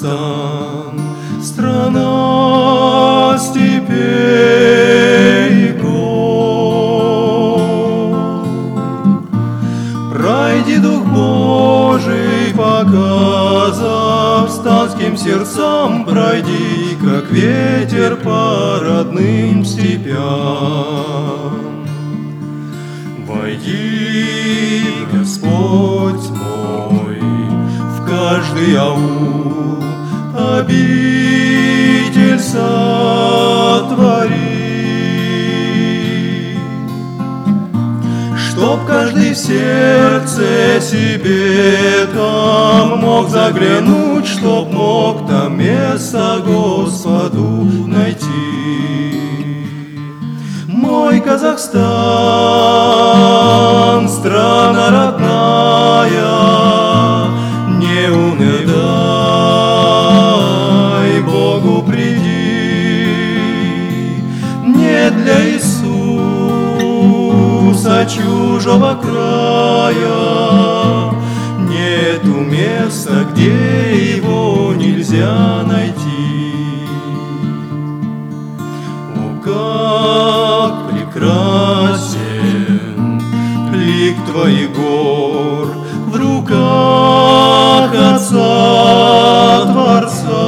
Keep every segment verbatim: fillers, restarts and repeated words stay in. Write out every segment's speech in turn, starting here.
Казахстан, страна степей и гор. Пройди, Дух Божий, по казахстанским сердцам, пройди, как ветер по родным степям. Войди, Господь мой, в каждый аул, обитель сотвори, чтоб каждый в сердце себе там мог заглянуть, чтоб мог там место Господу найти. Мой Казахстан, страна родная, не унывай, Богу приди. Не для Иисуса чужого края нету места, где его нельзя найти. О, как прекрасен лик твоих гор в руках Отца Творца.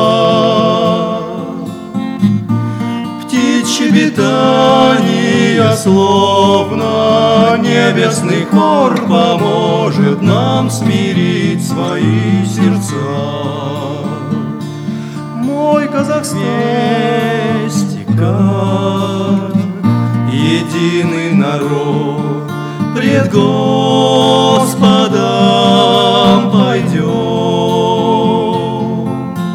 Птичье щебетание, словно небесный хор, поможет нам смирить свои сердца. Мой Казахстан вместе как единый народ пред Господом пойдем,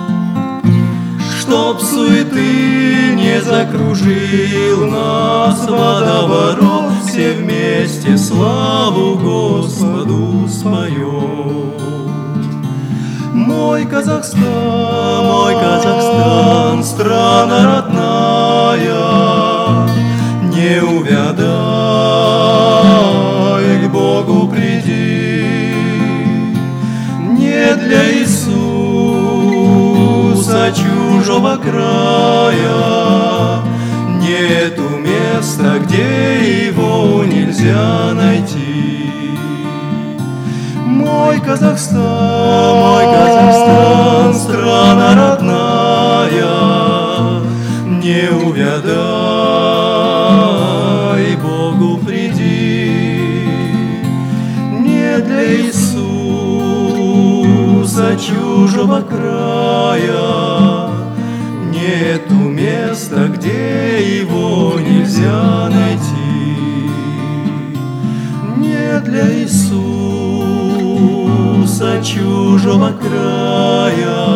чтоб суеты не закружил нас водоворот, все вместе славу Господу споем. Мой Казахстан, мой Казахстан, страна родная, не увядай, к Богу приди. Не для Иисуса чужого края нету места, где его нельзя найти. Мой Казахстан, мой Казахстан, страна родная, не увядай, Богу приди. Не для Иисуса чужого края нету места, где его нельзя найти. Не для Иисуса чужого края